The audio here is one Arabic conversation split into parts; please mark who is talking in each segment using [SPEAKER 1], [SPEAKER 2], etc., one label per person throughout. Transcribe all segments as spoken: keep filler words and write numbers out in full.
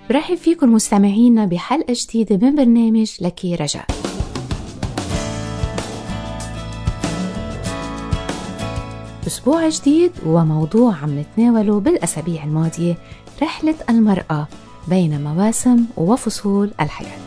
[SPEAKER 1] برحب فيكم مستمعينا بحلقة جديدة من برنامج لك رجاء. أسبوع جديد وموضوع عم نتناوله بالأسابيع الماضية، رحلة المرأة بين مواسم وفصول الحياة.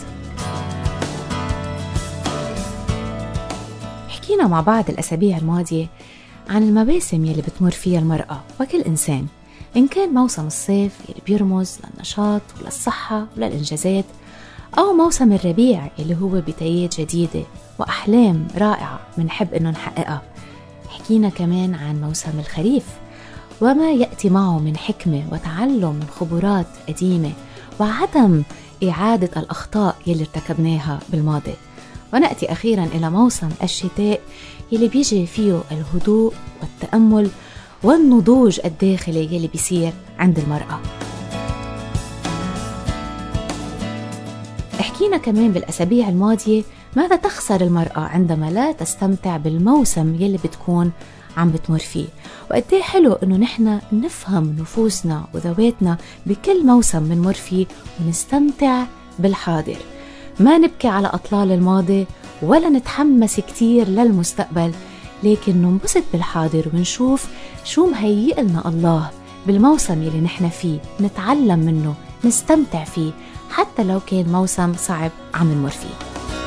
[SPEAKER 1] حكينا مع بعض الأسابيع الماضية عن المواسم يلي بتمر فيها المرأة وكل إنسان، إن كان موسم الصيف يلي بيرمز للنشاط وللصحة وللإنجازات، أو موسم الربيع يلي هو بدايات جديدة وأحلام رائعة منحب إنه نحققها. حكينا كمان عن موسم الخريف وما يأتي معه من حكمة وتعلم من خبرات قديمة وعدم إعادة الأخطاء يلي ارتكبناها بالماضي. ونأتي أخيرا إلى موسم الشتاء يلي بيجي فيه الهدوء والتأمل والنضوج الداخلي يلي بيصير عند المرأة. حكينا كمان بالأسابيع الماضية ماذا تخسر المرأة عندما لا تستمتع بالموسم يلي بتكون عم بتمر فيه، وقديه حلو إنه نحن نفهم نفوسنا وذواتنا بكل موسم منمر فيه ونستمتع بالحاضر، ما نبكي على أطلال الماضي ولا نتحمس كتير للمستقبل، لكن ننبسط بالحاضر ونشوف شو مهيئ لنا الله بالموسم يلي نحن فيه، نتعلم منه، نستمتع فيه حتى لو كان موسم صعب عم نمر فيه.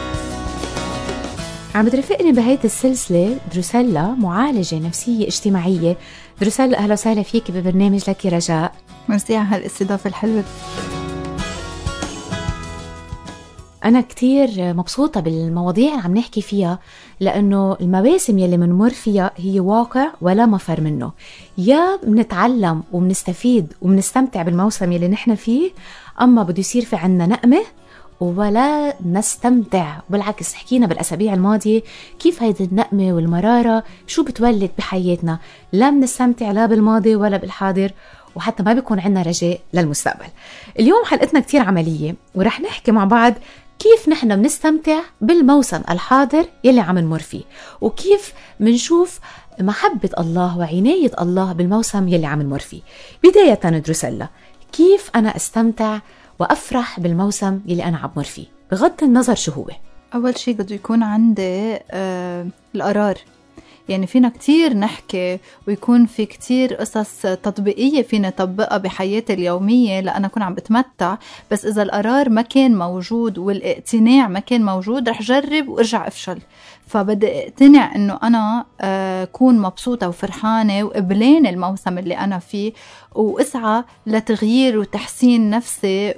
[SPEAKER 1] عم بترافقني بهاية السلسلة دروسيلا، معالجة نفسية اجتماعية. دروسيلا أهلا وسهلا فيك ببرنامج لك رجاء.
[SPEAKER 2] ميرسي على هالاستضافة الحلوة.
[SPEAKER 1] أنا كتير مبسوطة بالمواضيع اللي عم نحكي فيها، لأنه المواسم يلي منمر فيها هي واقع ولا مفر منه، يا منتعلم ومنستفيد ومنستمتع بالموسم يلي نحن فيه، أما بده يصير في عنا نقمة ولا نستمتع. بالعكس حكينا بالأسابيع الماضية كيف هيدي النقمة والمرارة شو بتولد بحياتنا، لا منستمتع لا بالماضي ولا بالحاضر، وحتى ما بيكون عنا رجاء للمستقبل. اليوم حلقتنا كتير عملية ورح نحكي مع بعض كيف نحن بنستمتع بالموسم الحاضر يلي عم نمر فيه، وكيف منشوف محبة الله وعناية الله بالموسم يلي عم نمر فيه. بداية دروسيلا، كيف أنا استمتع وأفرح بالموسم يلي أنا عم مر فيه بغض النظر شو هو؟
[SPEAKER 2] أول شيء بده يكون عندي آه القرار. يعني فينا كتير نحكي ويكون في كتير قصص تطبيقية فينا نطبقها بحياتي اليومية لأنا أكون عم بتمتع، بس إذا القرار ما كان موجود والاقتناع ما كان موجود رح جرب وارجع أفشل. فبدي اقتنع إنه أنا أكون مبسوطة وفرحانة وقبلين الموسم اللي أنا فيه، وأسعى لتغيير وتحسين نفسي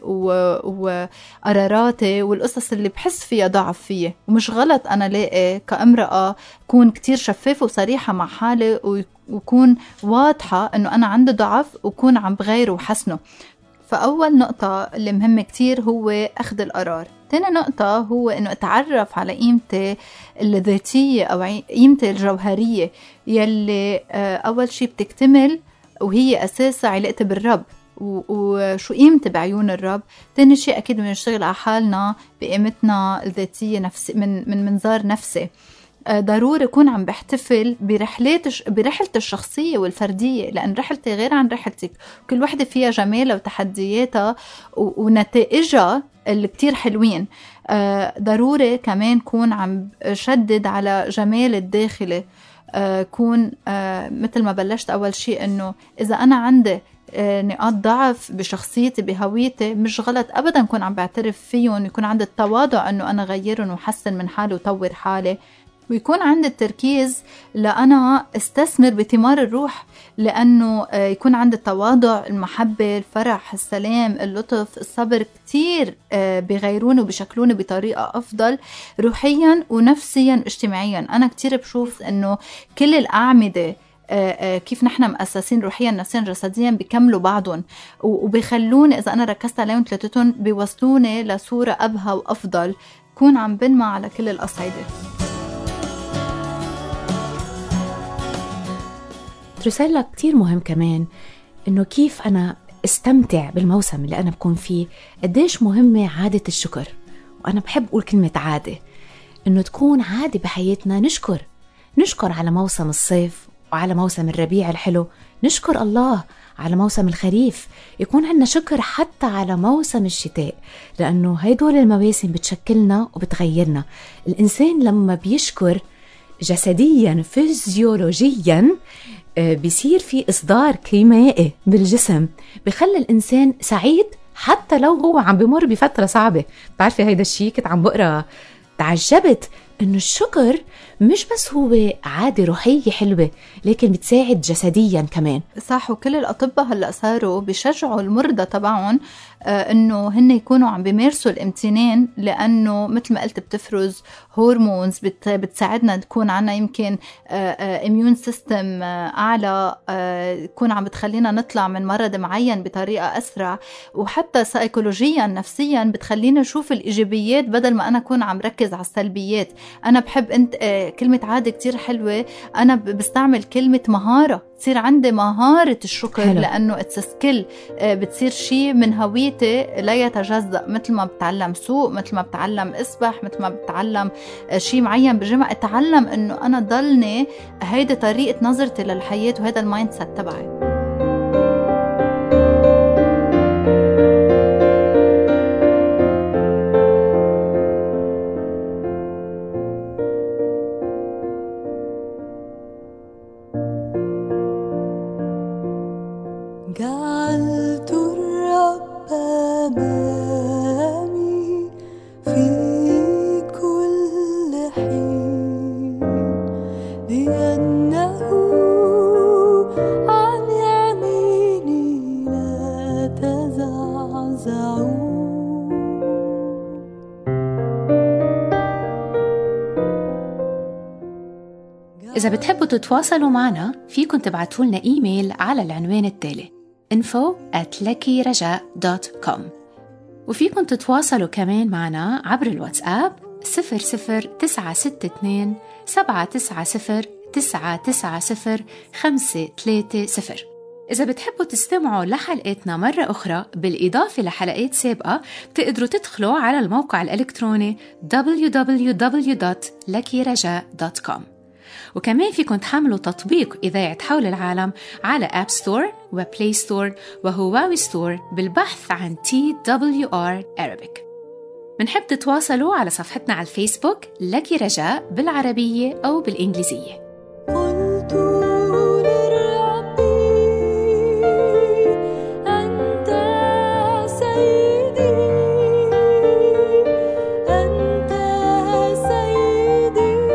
[SPEAKER 2] وقراراتي والقصص اللي بحس فيها ضعف فيه. ومش غلط أنا لاقي كامرأة كون كتير شفافة وصريحة مع حالي وكون واضحة إنه أنا عندي ضعف وكون عم بغيره وحسنه. فأول نقطة اللي مهمة كتير هو أخذ القرار. تاني نقطة هو إنه أتعرف على قيمتي الذاتية أو قيمتي الجوهرية يلي أول شي بتكتمل وهي أساسها علاقتي بالرب وشو قيمتي بعيون الرب. تاني شي أكيد بنشتغل على حالنا بقيمتنا الذاتية نفسي من من منظار نفسي. ضروري أكون عم بحتفل برحلات برحلتي الشخصية والفردية، لأن رحلتي غير عن رحلتك، كل واحدة فيها جمالها وتحدياتها ونتائجها اللي كتير حلوين. ضروري كمان كون عم شدد على جمال الداخلي. كون مثل ما بلشت أول شيء إنه إذا أنا عندي نقاط ضعف بشخصيتي بهويتي مش غلط أبدا كون عم بعترف فيهم، يكون عندي التواضع إنه أنا غيرهم وحسن من حالي وطور حالي، ويكون عندي التركيز لأنا استثمر بثمار الروح، لأنه يكون عندي التواضع، المحبة، الفرح، السلام، اللطف، الصبر، كتير بغيروني وبشكلوني بطريقة أفضل روحيا ونفسيا واجتماعيا. أنا كتير بشوف أنه كل الأعمدة كيف نحن مؤسسين روحيا نفسيا جسديا بيكملوا بعضهم وبيخلوني إذا أنا ركزت عليهم ثلاثتهم بيوصلوني لصورة أبهى وأفضل، كون عم بنمى على كل الأصعدة.
[SPEAKER 1] دروسيلا، كتير مهم كمان إنه كيف أنا استمتع بالموسم اللي أنا بكون فيه. قديش مهمة عادة الشكر، وأنا بحب أقول كلمة عادة، إنه تكون عادة بحياتنا نشكر نشكر على موسم الصيف وعلى موسم الربيع الحلو، نشكر الله على موسم الخريف، يكون عندنا شكر حتى على موسم الشتاء، لأنه هيدول المواسم بتشكلنا وبتغيرنا. الإنسان لما بيشكر جسديا فيزيولوجيا بيصير في إصدار كيميائي بالجسم بخلي الإنسان سعيد حتى لو هو عم بمر بفترة صعبة. بعرفي هيدا الشيء كنت عم بقرأ تعجبت إنه الشكر مش بس هو عادة روحية حلوة، لكن بتساعد جسديا كمان.
[SPEAKER 2] صح. وكل الأطباء هلأ صاروا بيشجعوا المرضى تبعهم آه إنه هن يكونوا عم بيمارسوا الامتنان، لأنه مثل ما قلت بتفرز هرمونز بت بتساعدنا تكون عنا يمكن إميون سيستم أعلى، تكون عم بتخلينا نطلع من مرض معين بطريقة أسرع، وحتى سايكولوجيا نفسيا بتخلينا نشوف الإيجابيات بدل ما أنا أكون عم ركز على السلبيات. أنا بحب أنت آه كلمة عادة كتير حلوة، أنا بستعمل كلمة مهارة، تصير عندي مهارة الشكر حلو. لأنه اتس سكيل، بتصير شيء من هويتي لا يتجزأ، مثل ما بتعلم سوق، مثل ما بتعلم اسبح، مثل ما بتعلم شيء معين بجمع، اتعلم انه انا ضلني هيدا طريقة نظرتي للحياة وهذا المايند سيت تبعي.
[SPEAKER 3] جعلت الرب أمامي في كل حين، لأنه عن يميني لا تزعزعون.
[SPEAKER 1] إذا بتحبوا تتواصلوا معنا فيكن تبعتوا لنا إيميل على العنوان التالي info at lucky raja dot com، وفيكن تتواصلوا كمان معنا عبر الواتساب صفر صفر تسعة ستة اثنين سبعة تسعة صفر تسعة تسعة صفر خمسة ثلاثة صفر. إذا بتحبوا تستمعوا لحلقتنا مرة أخرى بالإضافة لحلقات سابقة، بتقدروا تدخلوا على الموقع الإلكتروني دبليو دبليو دبليو دوت lucky raja دوت كوم، وكمان فيكم تحملوا تطبيق إذاعة حول العالم على أب ستور وبلاي ستور وهواوي ستور بالبحث عن تي دبليو آر Arabic. منحب تتواصلوا على صفحتنا على الفيسبوك لكي رجاء بالعربية أو بالإنجليزية.
[SPEAKER 3] قلت للرب أنت سيدي، أنت سيدي،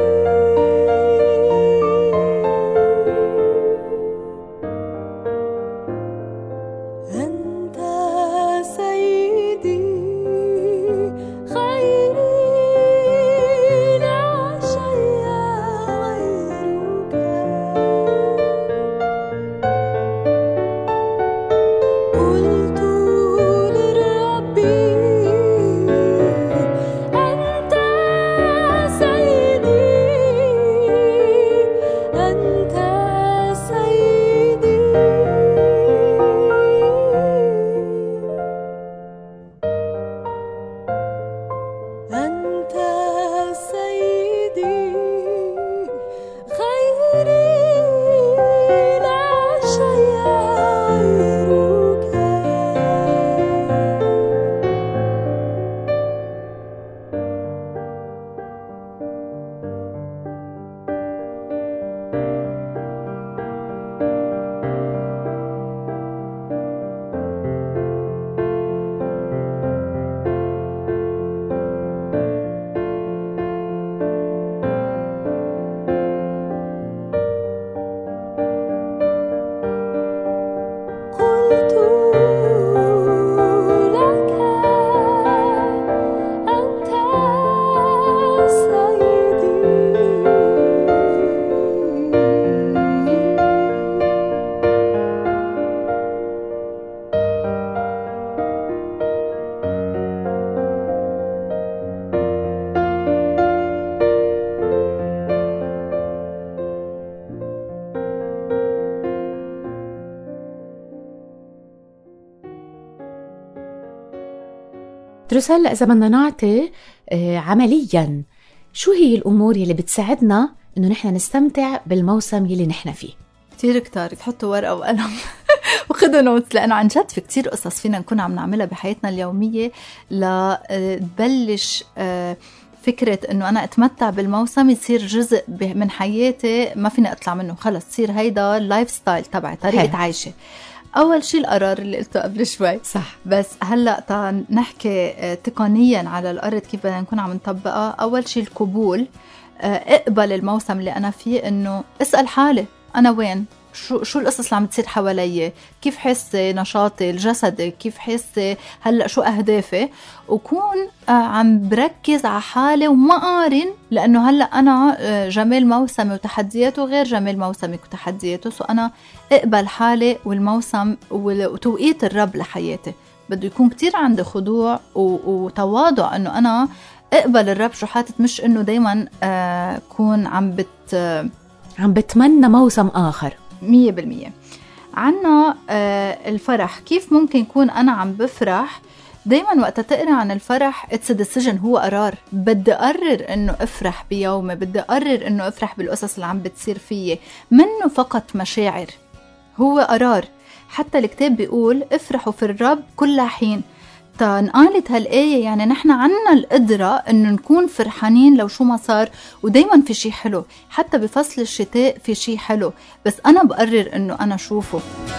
[SPEAKER 3] أنت سيدي، خيري لا شيء غيرك. قلت للرب أنت سيدي، أنت سيدي، أنت سيدي، خيري لا شيء غيرك. قلت لك أنت سيدي،
[SPEAKER 1] دروس هلأ إذا بدنا نعطي آه، عملياً شو هي الأمور اللي بتساعدنا إنه نحن نستمتع بالموسم اللي نحن فيه.
[SPEAKER 2] كتير كتار، تحطوا ورقة وقلم وخذوا نوتس، لأنه عن جد في كتير قصص فينا نكون عم نعملها بحياتنا اليومية لتبلش فكرة إنه أنا أتمتع بالموسم يصير جزء من حياتي ما فيني أطلع منه، خلص تصير هيدا اللايف ستايل تبعي، طريقة عايشة. أول شيء القرار اللي قلته قبل شوي
[SPEAKER 1] صح.
[SPEAKER 2] بس هلأ تا نحكي تقنيا على الأرض كيف بدنا نكون عم نطبقها. أول شيء القبول، اقبل الموسم اللي أنا فيه، إنه اسأل حالي أنا وين، شو شو القصص اللي عم تصير حوالي، كيف حس نشاطي الجسدي، كيف حس هلا شو أهدافي، وكون عم بركز على حالي وما قارن، لأنه هلا أنا جمال موسمي وتحدياته غير جمال موسمي وتحدياته. سو أنا اقبل حالي والموسم وتوقيت الرب لحياتي. بده يكون كتير عندي خضوع وتواضع إنه أنا اقبل الرب شو حاطط، مش إنه دايما كون عم بت
[SPEAKER 1] عم بتمنى موسم آخر.
[SPEAKER 2] مية بالمية. عنا آه الفرح، كيف ممكن يكون أنا عم بفرح؟ دايما وقت تقرأ عن الفرح it's a decision، هو قرار. بدي أقرر إنه أفرح بيومي، بدي أقرر إنه أفرح بالقصص اللي عم بتصير فيه، منه فقط مشاعر، هو قرار. حتى الكتاب بيقول افرحوا في الرب كل حين. تنقالت هالآية يعني نحن عنا القدرة إنه نكون فرحانين لو شو ما صار، ودايما في شي حلو، حتى بفصل الشتاء في شي حلو، بس أنا بقرر إنه أنا شوفه.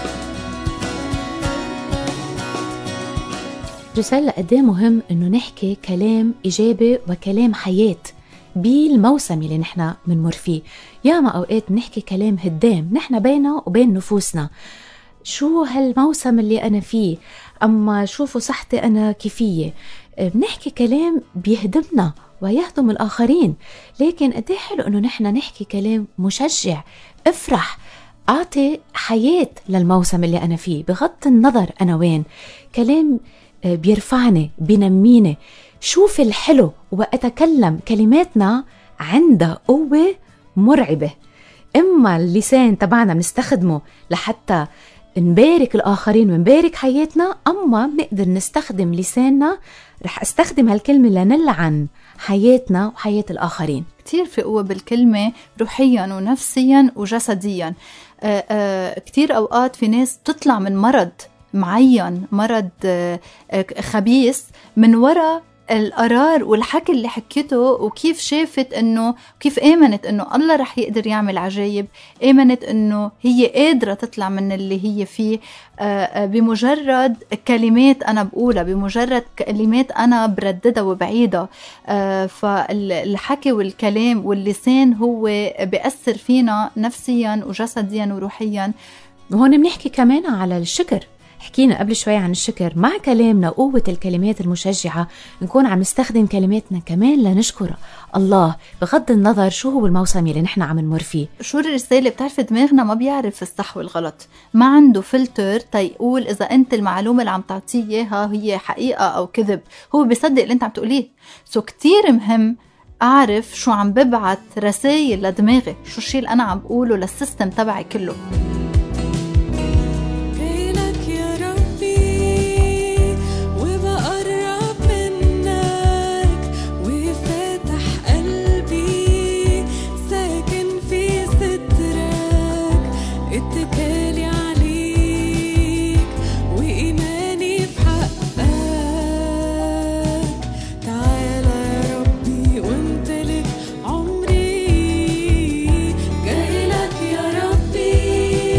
[SPEAKER 1] رسالة قد ايه مهم إنه نحكي كلام إيجابي وكلام حياة بالموسم اللي نحن بنمر فيه. ياما أوقات نحكي كلام هدام نحن بينه وبين نفوسنا، شو هالموسم اللي أنا فيه، أما شوفوا صحتي أنا كيفية. بنحكي كلام بيهدمنا ويهدم الآخرين، لكن قد ايه حلو إنه نحن نحكي كلام مشجع، افرح، أعطي حياة للموسم اللي أنا فيه بغض النظر أنا وين. كلام بيرفعني بينميني، شوف الحلو وأتكلم. كلماتنا عندها قوة مرعبة، إما اللسان تبعنا بنستخدمه لحتى نبارك الآخرين ونبارك حياتنا، أما بنقدر نستخدم لساننا، رح أستخدم هالكلمة لنلعن حياتنا وحياة الآخرين.
[SPEAKER 2] كتير في قوة بالكلمة روحيا ونفسيا وجسديا. آآ آآ كتير أوقات في ناس تطلع من مرض معين، مرض خبيث، من وراء القرار والحكي اللي حكيته، وكيف شافت انه كيف آمنت انه الله رح يقدر يعمل عجائب، آمنت انه هي قادرة تطلع من اللي هي فيه بمجرد كلمات انا بقولها، بمجرد كلمات انا برددها وبعيدها. فالحكي والكلام واللسان هو بيأثر فينا نفسيا وجسديا وروحيا.
[SPEAKER 1] وهون بنحكي كمان على الشكر، حكينا قبل شوي عن الشكر. مع كلامنا قوة الكلمات المشجعة نكون عم نستخدم كلماتنا كمان لنشكر الله بغض النظر شو هو الموسم اللي نحن عم نمر فيه.
[SPEAKER 2] شو الرسالة؟ بتعرف دماغنا ما بيعرف الصح والغلط، ما عنده فلتر تيقول إذا أنت المعلومة اللي عم تعطيه ها هي حقيقة أو كذب، هو بيصدق اللي أنت عم تقوليه. سو كتير مهم أعرف شو عم ببعت رسائل لدماغي، شو الشيء اللي أنا عم بقوله للسيستم تبعي كله.
[SPEAKER 3] عمري جاي لك يا ربي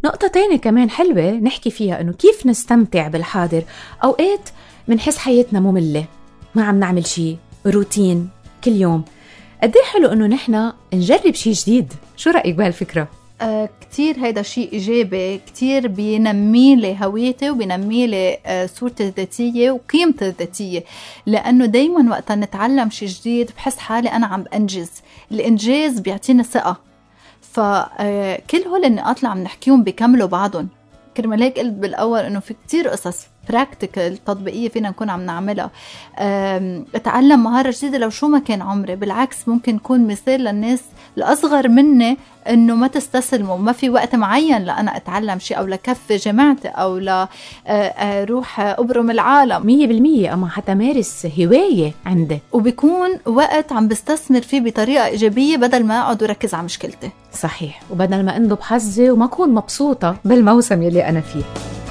[SPEAKER 1] نقطة تانية كمان حلوة نحكي فيها إنه كيف نستمتع بالحاضر. أوقات منحس حياتنا مملة، ما عم نعمل شي، روتين كل يوم. قد ايه حلو إنه نحنا نجرب شي جديد. شو رأيك بهالفكرة؟
[SPEAKER 2] آه كتير هيدا شيء إيجابي، كتير بينمي لي هويتي وبينمي لي آه صورتي الذاتية وقيمتي الذاتية، لأنه دايما وقت نتعلم شيء جديد بحس حالي أنا عم بأنجز. الإنجاز بيعطيني ثقة، فكل هول النقاط اللي عم نحكيهم بيكملوا بعضهم. كرمال هيك قلت بالأول إنه في كتير قصص براكتيكال تطبيقية فينا نكون عم نعملها. اتعلم مهارة جديدة لو شو ما كان عمري، بالعكس ممكن نكون مثال للناس الأصغر مني إنه ما تستسلموا، ما في وقت معين لأنا أتعلم شيء أو لكفي جامعتي أو لروح أبرم العالم.
[SPEAKER 1] مية بالمية. أما حتى مارس هواية عندي،
[SPEAKER 2] وبيكون وقت عم بستثمر فيه بطريقة إيجابية بدل ما أقعد وركز على مشكلتي.
[SPEAKER 1] صحيح، وبدل ما أنضب حظي وما أكون مبسوطة بالموسم يلي أنا فيه.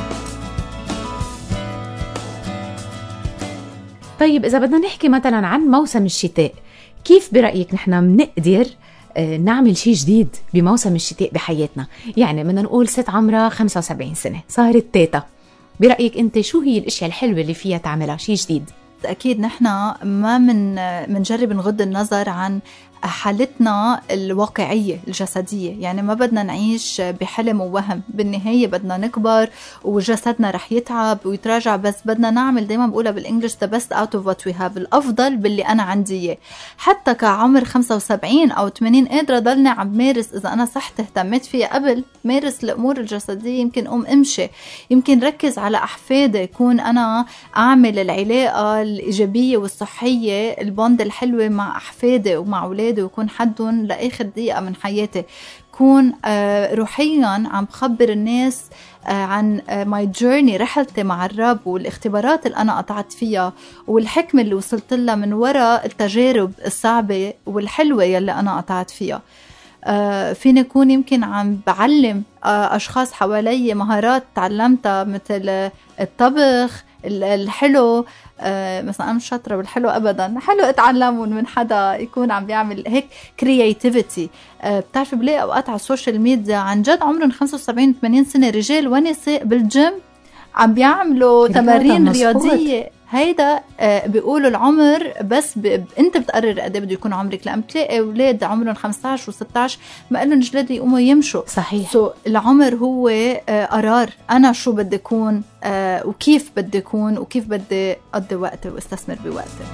[SPEAKER 1] طيب إذا بدنا نحكي مثلا عن موسم الشتاء، كيف برأيك نحنا منقدر نعمل شيء جديد بموسم الشتاء بحياتنا؟ يعني بدنا نقول ست عمرها خمسة وسبعين سنة، صارت تيتا، برأيك أنت شو هي الأشياء الحلوة اللي فيها تعملها شيء جديد؟
[SPEAKER 2] أكيد نحنا ما من منجرب نغض النظر عن حالتنا الواقعية الجسدية، يعني ما بدنا نعيش بحلم ووهم، بالنهاية بدنا نكبر وجسدنا رح يتعب ويتراجع، بس بدنا نعمل دايما بقولها بالإنجليش the best out of what we have، الأفضل باللي أنا عندي. حتى كعمر خمسة وسبعين أو ثمانين قادرة ضلني عم مارس، إذا أنا صحت اهتميت فيها قبل مارس الأمور الجسدية، يمكن أم أمشي، يمكن ركز على أحفادي، يكون أنا أعمل العلاقة الإيجابية والصحية، البوند الحلوة مع أحفادي ومع أولادي، ويكون حدهم لآخر دقيقة من حياتي. كون آه روحيا عم بخبر الناس آه عن ماي آه جيرني، رحلتي مع الرب والاختبارات اللي أنا قطعت فيها والحكمة اللي وصلت لها من وراء التجارب الصعبة والحلوة يلي أنا قطعت فيها. آه فيني أكون يمكن عم بعلم آه أشخاص حوالي مهارات تعلمتها، مثل الطبخ الحلو. آه مثلا أنا مش شاطرة بالحلو أبدا، حلو أتعلمون من حدا يكون عم بيعمل هيك كرياتيفيتي. آه بتعرفي بلاقي أوقات على السوشيال ميديا عن جد عمرهم خمسة وسبعين ثمانين سنة، رجال ونساء بالجيم عم بيعملوا تمارين رياضية. هيدا آه بيقولوا العمر بس ب... انت بتقرر قد ايه بده يكون عمرك، لأن بتلاقي اولاد عمرهم خمسة عشر وستة عشر ما قالوا جلاد يقوموا يمشوا.
[SPEAKER 1] صحيح.
[SPEAKER 2] سو so, العمر هو آه قرار انا شو بدي اكون آه وكيف بدي اكون وكيف بدي اقضي وقتي واستثمر بوقتي.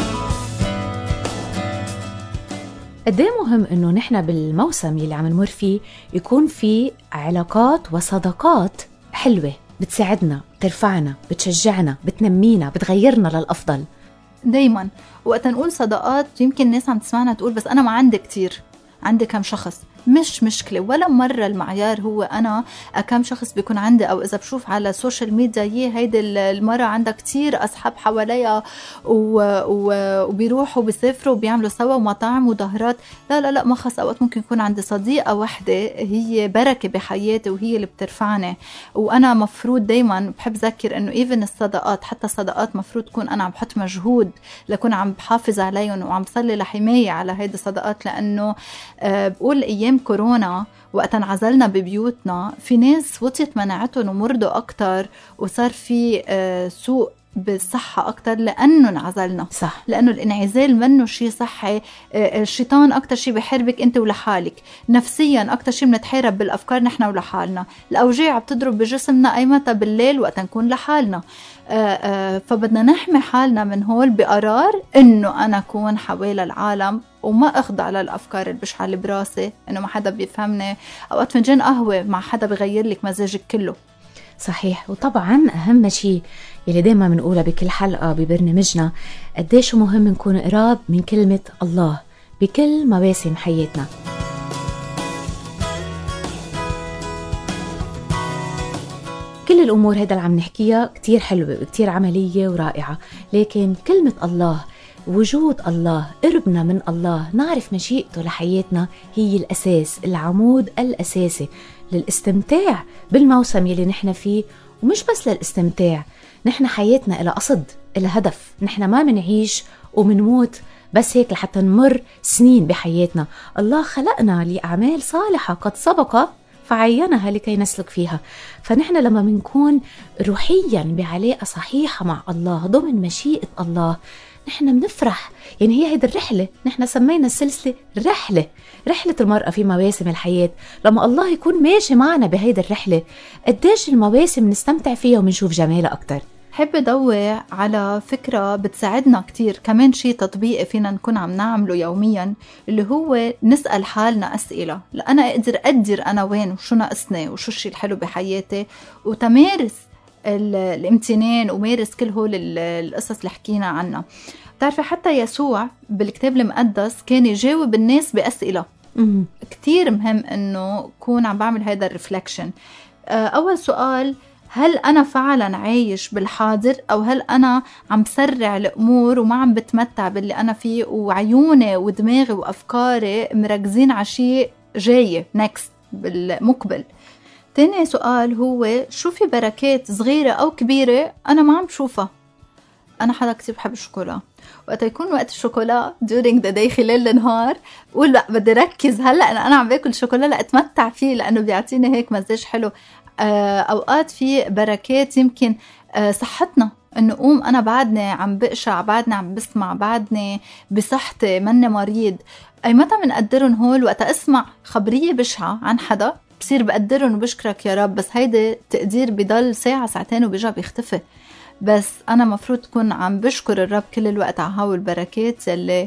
[SPEAKER 1] قد ايه مهم انه نحن بالموسم اللي عم نمر فيه يكون في علاقات وصداقات حلوة بتساعدنا، بترفعنا، بتشجعنا، بتنمينا، بتغيرنا للأفضل.
[SPEAKER 2] دايما وقت نقول صداقات يمكن الناس عم تسمعنا تقول بس أنا ما عندي كتير، عندي كم شخص. مش مشكلة، ولا مرة المعيار هو أنا كم شخص بيكون عندي، أو إذا بشوف على السوشيال ميديا يه هيدي المرة عندها كتير أصحاب حواليها وبيروحوا وبيسافروا وبيعملوا سوا ومطاعم وظهرات. لا لا لا ما خص، أوقات ممكن يكون عندي صديقة واحدة هي بركة بحياتي وهي اللي بترفعني. وأنا مفروض دايما بحب ذكر إنه إيفن الصداقات، حتى الصداقات مفروض تكون أنا عم بحط مجهود لكون عم بحافظ عليهم وعم بصلي لحماية على هيدي الصداقات. لأنه أه بقول أيام كورونا وقت انعزلنا ببيوتنا في ناس وطيت مناعتهم ومرضوا أكتر وصار في آه سوء بالصحة أكتر لأنه انعزلنا.
[SPEAKER 1] صح.
[SPEAKER 2] لأنه الانعزال منه شيء صحي. آه الشيطان أكتر شيء بحاربك أنت ولحالك، نفسيا أكتر شيء بنتحارب بالأفكار نحن ولحالنا. الأوجاع بتضرب بجسمنا أي متى بالليل وقت نكون لحالنا. آه آه فبدنا نحمي حالنا من هول بقرار إنه أنا أكون حوالي العالم وما أخضع للأفكار البشعة اللي براسي، إنه ما حدا بيفهمني. أوقات فنجان قهوة مع حدا بغير لك مزاجك كله.
[SPEAKER 1] صحيح. وطبعا أهم شيء يلي دايما بنقولها بكل حلقة ببرنامجنا، قديش مهم نكون قراب من كلمة الله بكل مواسم حياتنا. كل الأمور هيدا اللي عم نحكيها كتير حلوة وكتير عملية ورائعة، لكن كلمة الله، وجود الله، قربنا من الله، نعرف مشيئته لحياتنا هي الأساس، العمود الأساسي للاستمتاع بالموسم يلي نحن فيه. ومش بس للاستمتاع، نحن حياتنا إلى قصد، إلى هدف. نحن ما منعيش ومنموت بس هيك لحتى نمر سنين بحياتنا. الله خلقنا لأعمال صالحة قد سبق فعينها لكي نسلك فيها. فنحن لما بنكون روحيا بعلاقة صحيحة مع الله ضمن مشيئة الله نحن بنفرح. يعني هي هيدا الرحلة، نحن سمينا السلسلة رحلة، رحلة المرأة في مواسم الحياة. لما الله يكون ماشي معنا بهيدا الرحلة قديش المواسم نستمتع فيها ومنشوف جمالها أكتر.
[SPEAKER 2] حب أدوع على فكرة بتساعدنا كتير، كمان شيء تطبيقي فينا نكون عم نعمله يوميا، اللي هو نسأل حالنا أسئلة لأنا أقدر أقدر أنا وين وشو ناقصني وشو الشيء الحلو بحياتي، وتمارس الامتنان ومارس كل هول القصص اللي حكينا عنها. بتعرفي حتى يسوع بالكتاب المقدس كان يجاوب الناس بأسئلة.
[SPEAKER 1] مم.
[SPEAKER 2] كتير مهم إنه كون عم بعمل هذا الرفلكشن. أول سؤال، هل أنا فعلا عايش بالحاضر أو هل أنا عم سرع الأمور وما عم بتمتع باللي أنا فيه وعيوني ودماغي وأفكاري مركزين على شيء جاي next بالمقبل. تاني سؤال هو شو في بركات صغيرة أو كبيرة أنا ما عم بشوفها. أنا حدا كتير بحب الشوكولا، وقت يكون وقت الشوكولا during the day خلال النهار قول لا بدي ركز هلأ أنا عم باكل شوكولا لأتمتع فيه لأنه بيعطيني هيك مزاج حلو. أوقات في بركات يمكن صحتنا، إنه قوم أنا بعدني عم بقشع، بعدني عم بسمع، بعدني بصحتي مني مريض. أي متى منقدرن هول؟ وقت أسمع خبرية بشعة عن حدا بصير بقدرن وبشكرك يا رب، بس هيدا تقدير بضل ساعة ساعتين وبيجا بيختفي. بس أنا مفروض تكون عم بشكر الرب كل الوقت على هاو البركات اللي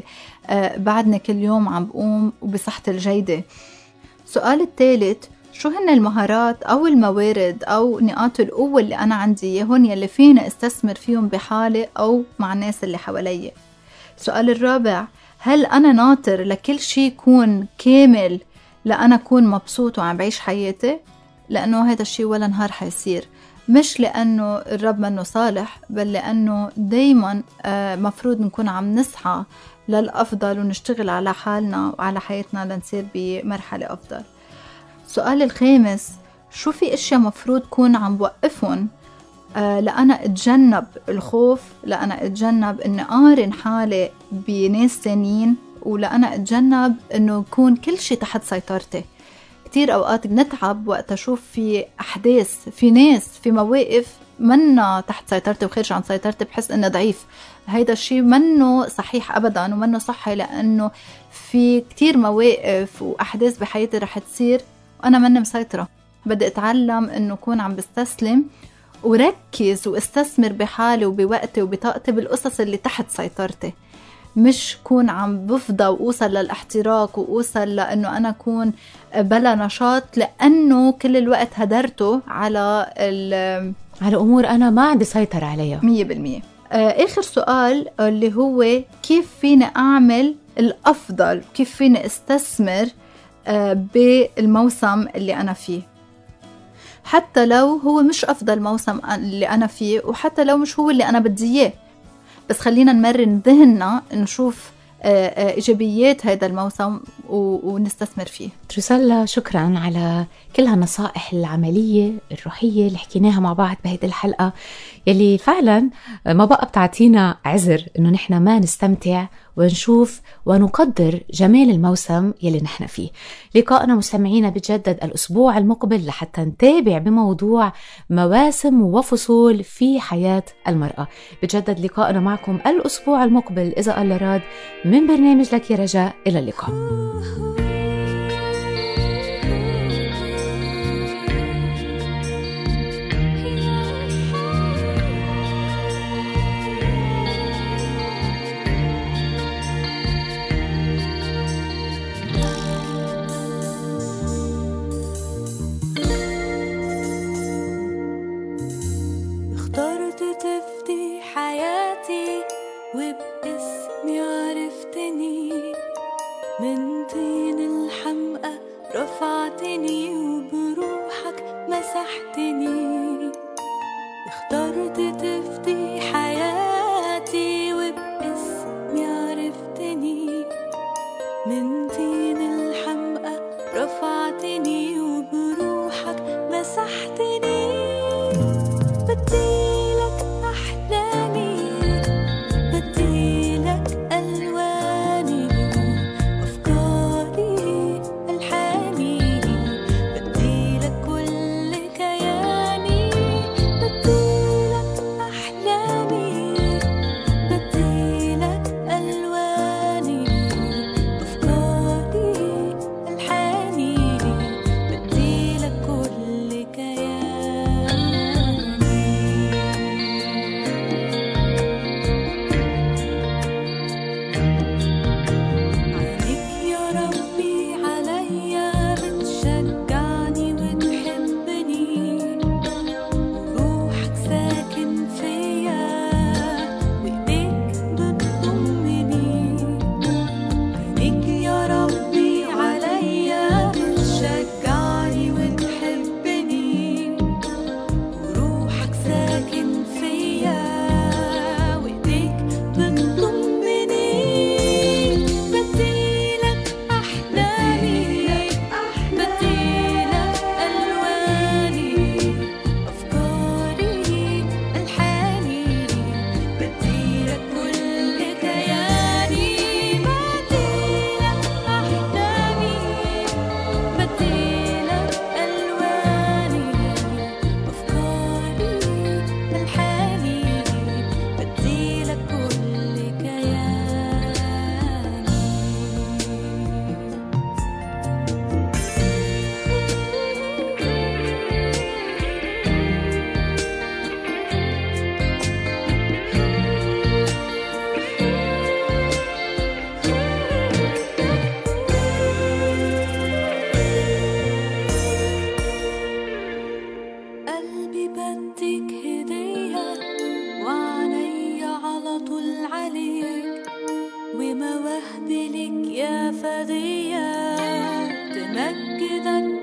[SPEAKER 2] بعدني كل يوم عم بقوم وبصحتي الجيدة. السؤال الثالث، شو هن المهارات أو الموارد أو نقاط القوة اللي أنا عندي إياهن يلي فينا استثمر فيهم بحالي أو مع الناس اللي حوالي. السؤال الرابع، هل أنا ناطر لكل شيء يكون كامل لأنا أكون مبسوط وعم بعيش حياتي؟ لأنه هذا الشيء ولا نهار حيصير، مش لأنه الرب منه صالح، بل لأنه دايما مفروض نكون عم نسعى للأفضل ونشتغل على حالنا وعلى حياتنا لنصير بمرحلة أفضل. السؤال الخامس، شو في اشياء مفروض كون عم بوقفهم آه لأنا اتجنب الخوف، لأنا اتجنب اني قارن حالي بناس تانيين، ولأنا اتجنب انه يكون كل شيء تحت سيطرتي. كتير اوقات بنتعب وقت اشوف في احداث، في ناس، في مواقف منا تحت سيطرتي وخارج عن سيطرتي، بحس انه ضعيف. هيدا الشيء منه صحيح ابدا ومنه صحي، لانه في كتير مواقف واحداث بحياتي رح تصير وأنا مني مسيطرة. بدي أتعلم إنه أكون عم بستسلم وركز واستثمر بحالي وبوقتي وبطاقتي بالقصص اللي تحت سيطرتي، مش كون عم بفضى وأوصل للاحتراق وأوصل لأنه أنا أكون بلا نشاط، لأنه كل الوقت هدرته على
[SPEAKER 1] على أمور أنا ما عندي سيطرة عليها
[SPEAKER 2] مية بالمية. آخر سؤال اللي هو كيف فيني أعمل الأفضل، كيف فيني استثمر بالموسم اللي أنا فيه، حتى لو هو مش أفضل موسم اللي أنا فيه، وحتى لو مش هو اللي أنا بدي إياه، بس خلينا نمرن ذهننا نشوف إيجابيات هذا الموسم ونستثمر فيه.
[SPEAKER 1] ترسلا، شكرا على كل هالنصائح العملية الروحية اللي حكيناها مع بعض بهيدي الحلقة، يلي فعلا ما بقى بتعطينا عذر إنه نحن ما نستمتع ونشوف ونقدر جمال الموسم يلي نحن فيه. لقاءنا مستمعينا بتجدد الأسبوع المقبل لحتى نتابع بموضوع مواسم وفصول في حياة المرأة. بتجدد لقاءنا معكم الأسبوع المقبل إذا الله راد من برنامج لك يا رجاء. إلى اللقاء.
[SPEAKER 3] اخترت تفدي حياتي وباسمي عرفتني، من طين الحمقى رفعتني وبروحك مسحتني. اخترت تفدي حياتي وباسمي عرفتني، من طين الحمقى رفعتني وبروحك مسحتني. بديلك أحلامي، بديلك ألواني، أفكاري، ألحاني، بديلك عليك ومواهبي لك يا فدية تمجدك